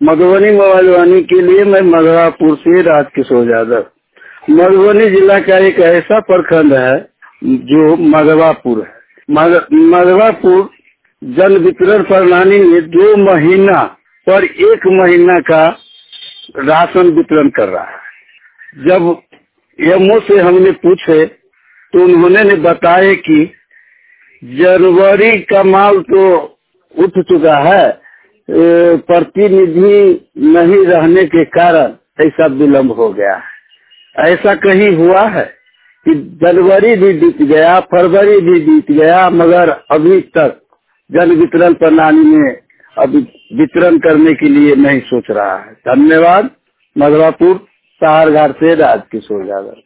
Madhubani mobile वाणी के लिए मैं मधुरापुर से राजकिशोर यादव। मधुबनी जिला का एक ऐसा प्रखंड है जो मधवापुर है। मधवापुर जन वितरण प्रणाली में 2 महीना पर 1 महीना का राशन वितरण कर रहा है। जब एमओ से हमने पूछे तो उन्होंने बताया कि जनवरी का माल तो उठ चुका है, प्रतिनिधि नहीं रहने के कारण ऐसा विलम्ब हो गया है। ऐसा कहीं हुआ है कि जनवरी भी बीत गया, फरवरी भी बीत गया, मगर अभी तक जन वितरण प्रणाली में अभी वितरण करने के लिए नहीं सोच रहा है। धन्यवाद। मधुरापुर सहारघाट से राजकिशोर यादव।